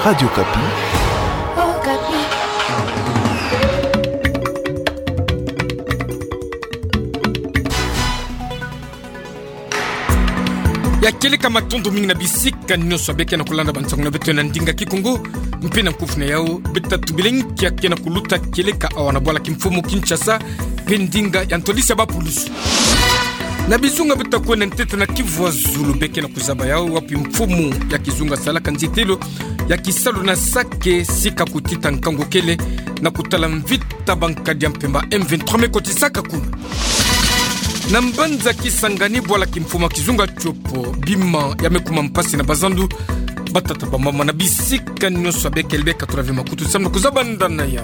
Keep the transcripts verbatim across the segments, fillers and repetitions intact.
Radio Kapi. Oh, Kapi. Ya kele kama tondo mingi na bisika nyoso beke na kulanda bansango na beto na ndinga kikongo mpena mkufuna yao beta tubilengi ya kena kuluta kele ka awana bwala kimfumu Kinshasa pendinga ya ntolisa bapulusu na bizunga beta kuena ntete na Kivu Zulu beke na kuzaba yao wapi mfumu ya kizunga salaka nzitelo ya kisalu na sake sika kutita nkango kele na kutala mvita bankadi ya mpemba M vingt-trois mekotisaka kuna na mbanza kisangani bwala kimfuma kizunga chopo bima ya mekuma mpasi na bazandu batata ba mama na bisika nyoso beke elbeka turavi makutu samna kuzabanda na yao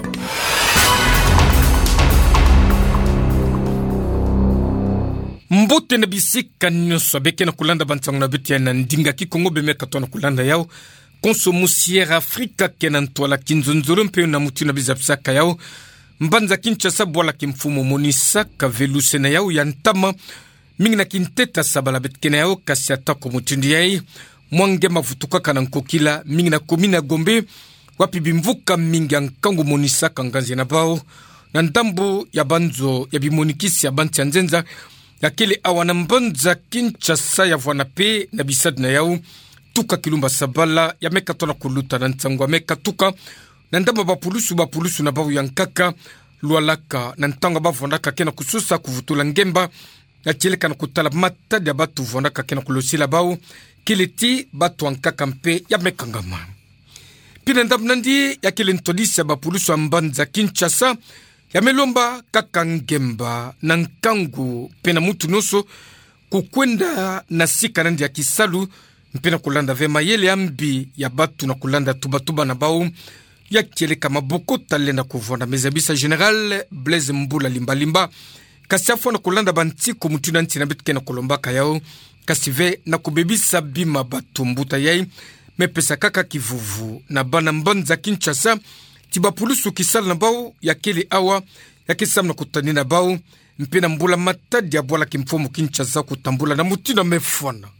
mbote na bisika nyoso beke na kulanda bantango na betia na ndinga kikongo bemeka tona kulanda yao konso musiera Afrika kenan tola kinzonzolo mpe na mutu na bizapsaka yao mbanza Kinshasa bwala kimfumo monisa ka veluse na yao ya ntama mingi na kinteta sabala betkene yao kasi atako mutundi yai mwange mavutuka kana nkokila mingi na komina Gombe wapi bimvuka mingi ya nkangu monisa kanganzi na bao na ndambu ya banzo ya bimonikisi ya banti ya nzenza ya kele awana mbanza Kinshasa ya vwana pe na bisad na yao tuka kilumba sabala ya meka tona kuluta na ntangwa meka tuka na ndamba bapulusu bapulusu na bawu yankaka lualaka na ntanga bavondaka kena kususa kuvutula ngemba ya cheleka na kutala matadi ya batu vondaka kena kulosila bawu kileti batu wankaka mpe ya mekangama pina ndambu nandi ya kile ntolisi ya bapulusu ambanza Kinshasa ya melomba kaka ngemba na nkangu pena mutu noso kukwenda na sika nandi ya kisalu mpena kulanda vema yele ambi ya batu na kulanda tubatuba na bawu ya kieleka maboko talenda kuvona mezabisa General Blaise Mbula limba limba kasi afo na kulanda bantiko mutuna ntina bitke na kolombaka yao kasi ve na kubebisa bima batu mbuta yai mepesa kaka kivuvu na bana mbanza Kinshasa tibapulusu kisala na bao ya kele awa ya kisam na kutani na bao mpena Mbula matadi ya bwala kimfomu Kinshasa kutambula na mutina mefona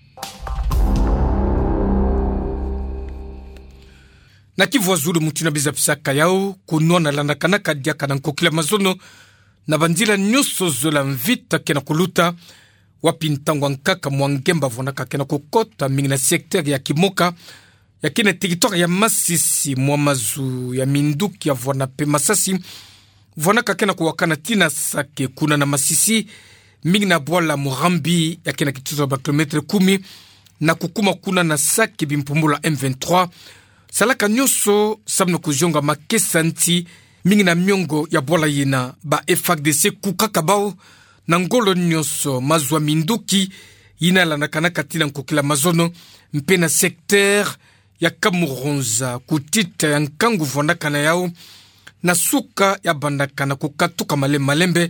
na Kivu Zulu mutina bizapsaka yao kunona landa kanaka diaka na nkokila mazono na bandila nyoso zola mvita kena kuluta wapi ntangwa nkaka mwangemba vonaka kena kukota mingi na sekter ya Kimoka ya kena territoire ya Masisi mwamazu ya Minduki ya vwana pe Masasi vonaka kena kuwakana tina sake kuna na Masisi mingi na bwala Murambi ya kena kituzo ba kilometre kumi na kukuma kuna na sake bimpumbula M vingt-trois salaka nyoso sabno kujonga makesa nti mingi na miongo ya bwala yena ba F A R D C kukaka bao na ngolo nyoso mazwa Minduki yina lana kanaka tina nkokila mazono mpena sekter ya Kamuronza kutita ya nkangu vondaka na yao na suka ya bandaka na kukatuka male malembe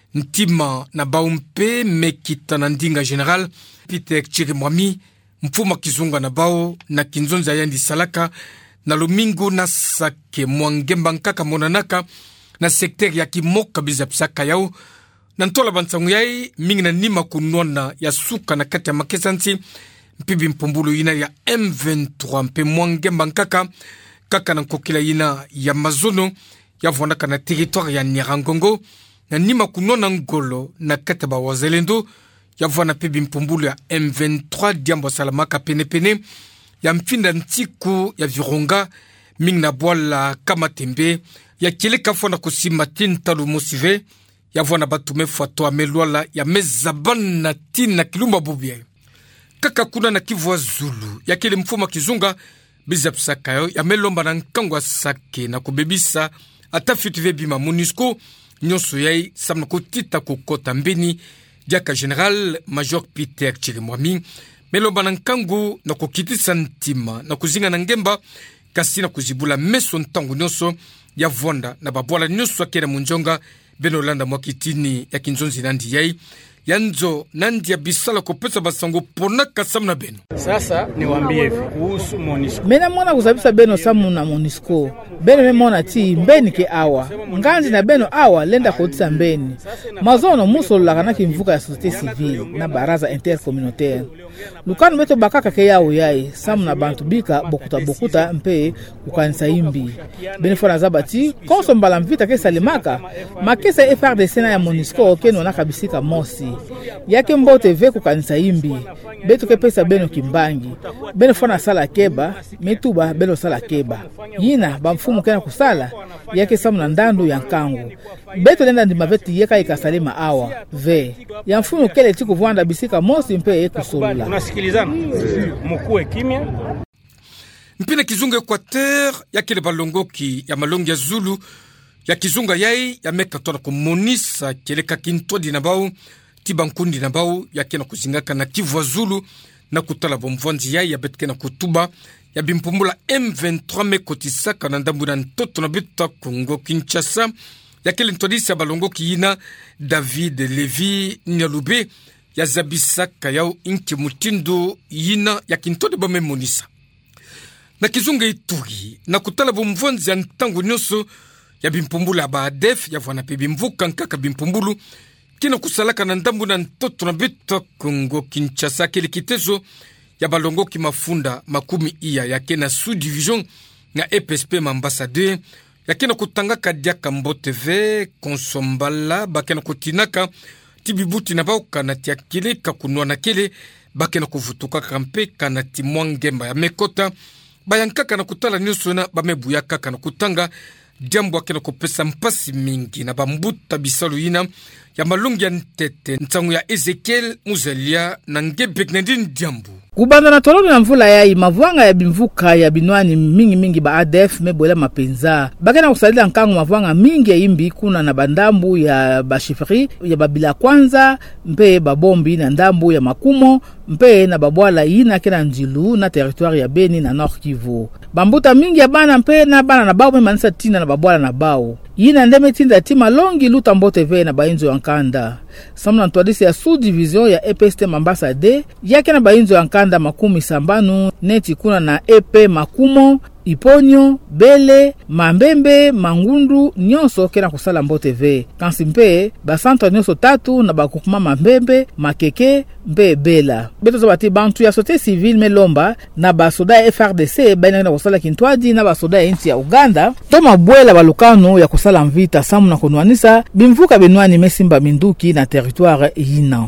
ntima na bao mpe mekita na ndinga General Peter Chirimwami mfuma kizunga na bao na kinzonza yandi salaka na lumingo na sake mwangemba nkaka monanaka na sekter ya Kimoka bizapsaka yao na ntola bansangu yai mingi na nima kunona ya suka na kati ya makesanti mpibi mpumbulu yina ya M vingt-trois mpe mwangemba nkaka kaka na nkokila yina ya mazono ya vondaka na territoire ya Nirangongo na nima kunona ngolo na kati ba wazelendo ya vwana pebi mpumbulu ya M vingt-trois diambo salamaka pene pene ya mfinda ntiku ya Virunga mingi na bwala Kamatembe ya kileka fona kusima tintalu mosive ya vwana batume fuato amelwala ya mezabana tina kilumba bubie kaka kuna na Kivu Zulu ya kile mfuma kizunga bizapsaka yo ya melomba na nkangwa sake na kubebisa atafitive bima MONUSCO nyoso yai samna kutita kukota mbeni diaka General Major Peter Chirimwami melomba na nkangu na kukitisa ntima na kuzinga na ngemba kasi na kuzibula meso ntangu nyoso ya vonda na babwala nyoso akena munjonga benolanda mwakitini ya kinzonzi nandi yai yanzo nandia bisala kopesa basango pona kasamna beno. Sasa niwaambie kuhusu MONUSCO. Mena mwana kuzabisa beno samu na MONUSCO. Beno memona ti mbeni ke awa. Nganzi na beno awa lenda kotisa mbeni. Mazono muso lagana kimvuka ya société civile na baraza intercommunautaire. Lukanu meto bakaka ke yao yai samu na bantu bika bokuta bokuta mpe kukanisa imbi. Beno fona zabati konso mbala mvita ke salimaka makesa F R D C na ya MONUSCO ke nona kabisika mosi. Yake mbote ve kukanisa imbi. Beto ke pesa beno kimbangi. Beno fona sala keba, metuba beno sala keba. Yina bamfumu kena kusala yake samu na ndandu ya nkangu. Beto lenda ndi maveti yeka ikasalima awa. Ve. Ya mfumu kele tiku vuanda bisika mosi mpe kusolula. Unasikilizana? Mkuwe kimya. Mpina kizunga Equateur yake le balongoki ya malongi ya Zulu ya kizunga yai ya meka tola kumonisa keleka kinto dinabau tibankundi nabau yake na kuzingaka na Kivu Zulu na kutala bomvonzi yai ya betke na kutuba ya bimpumbula M vingt-trois mekotisaka na ndambu na ntoto na bita Kongo Kinshasa yake le ntodisi ya balongoki yina David Levi Nyalube ya zabisaka yao inki mutindu yina ya kintode ba memonisa na kizunga Ituri na kutala bomvonzi ya ntangu nyoso ya bimpumbula ba A D F ya vwana pe bimvuka nkaka bimpumbulu kina kusalaka na ndambu na ntoto na bita Kongo Kinshasa kele kitezo ya balongo ki mafunda makumi iya ya kena sous division na E P S P ambassadeur ya kena kutanga kadiaka Mbote V konsombala bakena kutinaka tibibuti na bauka na tiakile kakunwa na kele bakena kuvutuka kampe kana timwangemba ya mekota bayankaka na kutala nyuso na bamebuyaka kana kutanga diambo akena kopesa mpasi mingi na bambuta bisalu yina ya malungi ya ntete ntangu ya Ezekiel Muzelia na ngebek na ndini diambu. Kubanda na toloni na mvula yai mavuanga ya bimvuka ya binwani mingi mingi ba A D F mebola mapenza. Bakena kusalila nkangu mavuanga mingi ya imbi kuna na bandambu ya bashifri ya babila kwanza mpe babombi na ndambu ya makumo mpe na babwala yina kena njilu na territoire ya Beni na Nord Kivu. Bambuta mingi ya bana mpe na bana na bao manisa tina na babwala na bao. Yina ndeme tinda tima longi luta Mbote V na bainzo ya nkanda. Samna ntwadisi ya sous division ya E P S T ambassadeur yake na bainzo ya nkanda makumi sambanu neti kuna na E P makumo Iponyo, Bele, Mambembe, Mangundu, nyonso kena kusala Mbote V. Kansi mpe, basanto nyonso tatu na bakukuma Mambembe, Makeke, mpe Bela. Beto zabati bantu ya sote civil melomba na basoda ya F R D C baina na kusala Kintwadi na basoda ya inchi ya Uganda. Toma bwela balukano ya kusala mvita samu na kunwanisa bimvuka benwani mesimba minduki na territoire yina.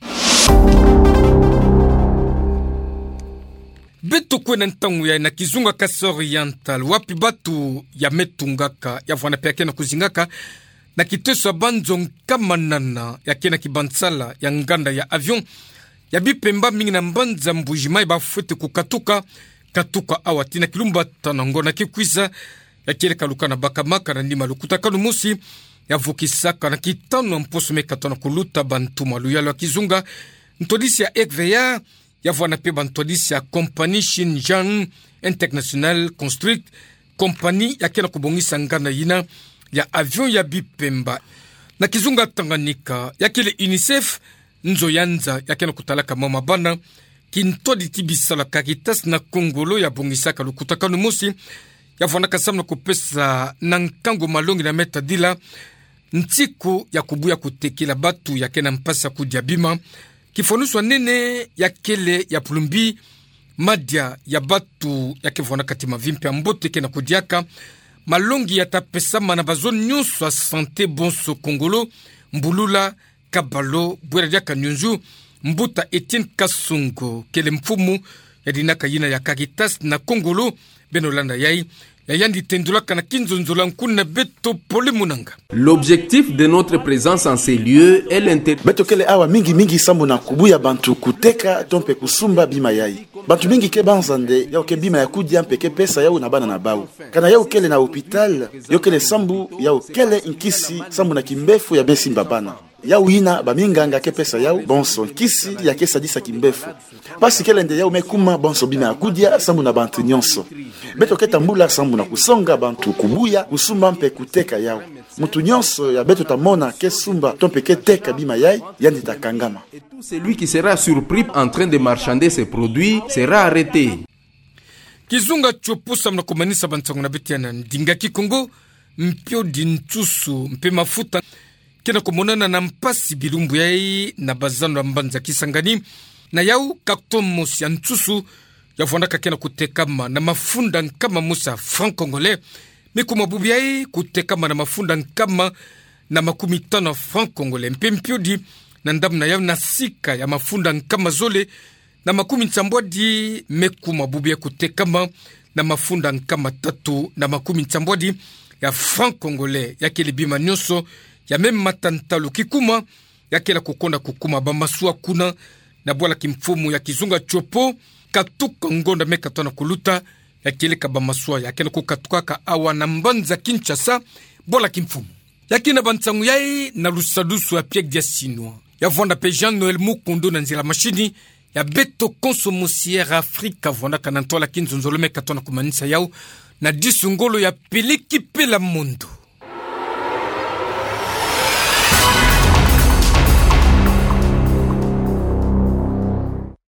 Beto kwena ntangu ya na kizunga Kasa Oriental wapi batu ya metungaka ya vwana peke na kuzingaka na kiteso banzo nkamanana ya kena kibansala ya nganda ya avion ya bipemba mingi na mbanza mbujimai bafwete kukatuka katuka awati na kilumba tanango na kikwisa ya kele kaluka na bakamaka na nima lukuta kanumusi ya vukisaka na kitano mposo mekatona kuluta bantu maluyalo ya kizunga ntodisi ya E C V A ya vwana pe bantodisi ya Compagnie Xinjiang International Construct Compagnie ya kena kubongisa ngana yina ya avion ya bipemba na kizunga Tanganyika ya kile UNICEF nzo yanza ya kena kutalaka mama bana kintodi tibisala Caritas na Kongolo ya bongisaka lukutaka numusi ya vwana kasamna kupesa na nkango malongi na meta dila ntiku ya kubuya kutekila batu ya kena mpasa kudiabima kifonuswa nene ya kele ya pulumbi madia ya batu ya kevona katima vimpe ambote kena kudiaka malongi ya tapesama na bazoni nyonso a sante bonso Kongolo mbulula kabalo bwera diaka nyunju mbuta Etienne Kasongo kele mfumu ya dinaka yina ya Caritas na Kongolo benolanda yai L'objectif de notre présence en ces lieux est l'intérêt. Beto kele awa mingi mingi sambu na kubuya bantu kuteka tompe kusumba bima yai. Bantu mingi ke banzande ya ke bima ya kudia mpeke pesa yao na bana na bau. Kana yao kele na hospital, yo kele sambu yao kele inkisi sambu na kimbefu ya besimba bana. Yao ina ba minganga ke pesa yao bonso kisi ya kesa disa kimbefu. Pasi kele nde yao mekuma bonso bima ya kudia sambu na bantu nyonso. Beto ke tambula sambu na kusonga bantu kubuya kusumba mpe kuteka yao. mutu nyonso ya beto tamona ke sumba to peke teka bima yai yandi takangama. Et tout celui qui sera surpris en train de marchander ses produits sera arrêté. Kizunga chopusa mnakumanisa bantangu na betiana ndinga kikongo mpio dintusu mpe mafuta kena kumonana na mpasi bilumbu yai na bazano mbanza kisangani na yau kakto mosi antusu ya fondaka kena kutekama na mafunda nkama musa franc-congolais miku mabubi yai kutekama na mafunda nkama na makumi tano franc-congolais mpe mpio di na ndamu na yau na sika ya mafunda nkama zole na makumi nsambwa di meku mabubi ya kutekama na mafunda nkama tatu na makumi nsambwa di ya franc-congolais ya kelibima nyoso ya meme matantalo kikuma ya kela kukonda kukuma bamasua kuna na bwala kimfumu ya kizunga chopo katuka ngonda meka tona kuluta ya keleka bamasua ya kela kukatukaka awa na mbanza Kinshasa bwala kimfumu ya kina bantangu yai na lusadusu ya piek dia sinwa ya vonda pe Jean Noël Mukundo na nzila machini ya beto consomosiere Afrika vonda kanantola kinzonzolo meka tona kumanisa yao na disungolo ya peliki pela mundo.